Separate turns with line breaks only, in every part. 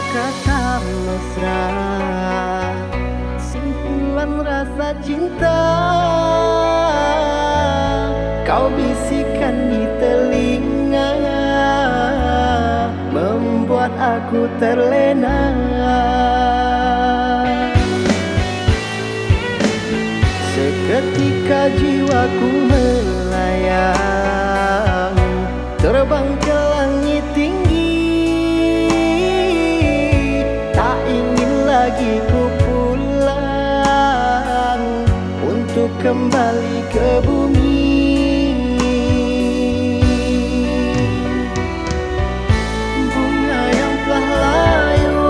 kata mesra, simpulan rasa cinta kau bisikan di telinga, membuat aku terlena. Seketika jiwaku melayang, terbang ke langit tinggi. Tak ingin lagi ku pulang untuk kembali ke bumi. Bunga yang telah layu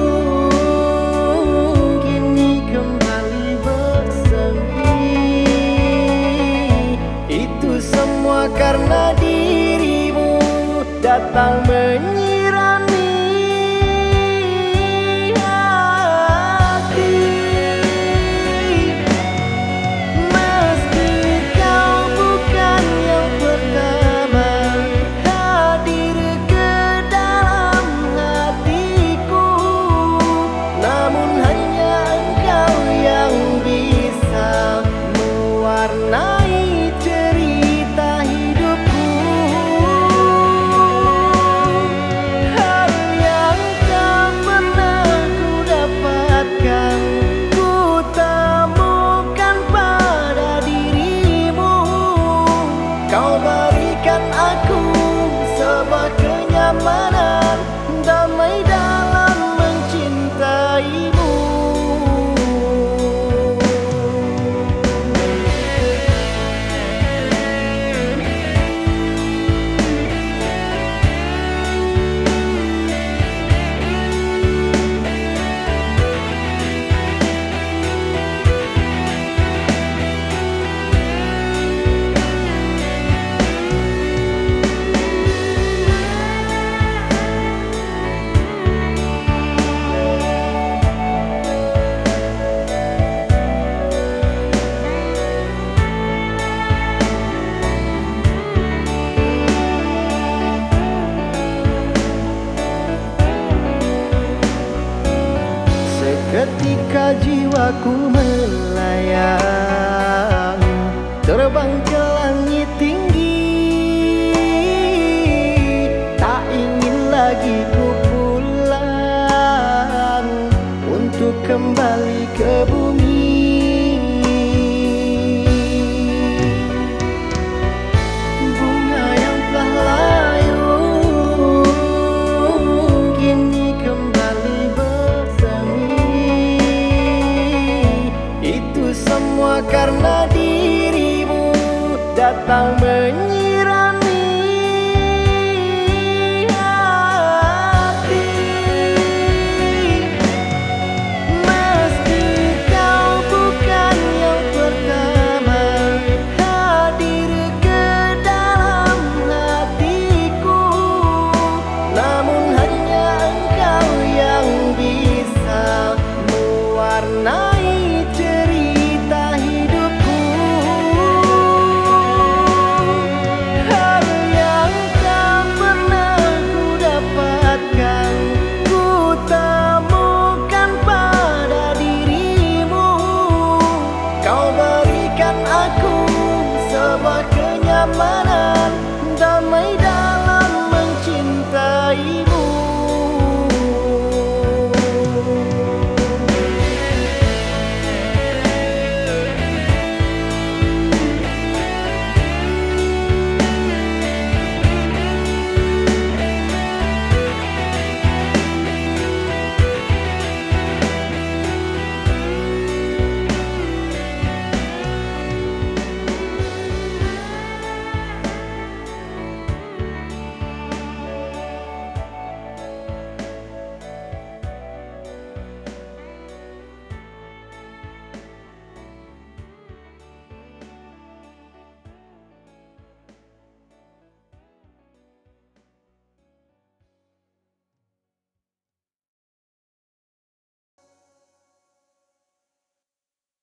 kini kembali bersemi. Itu semua karena dirimu datang menyirami hati. Meski kau bukan yang pertama hadir ke dalam hatiku, namun hanya engkau yang bisa mewarnai cerita hidupku. Hal yang tak pernah ku dapatkan, ku temukan pada dirimu. Kau berikan aku sebuah kenyamanan, damai dalam mencintaimu. Ketika jiwaku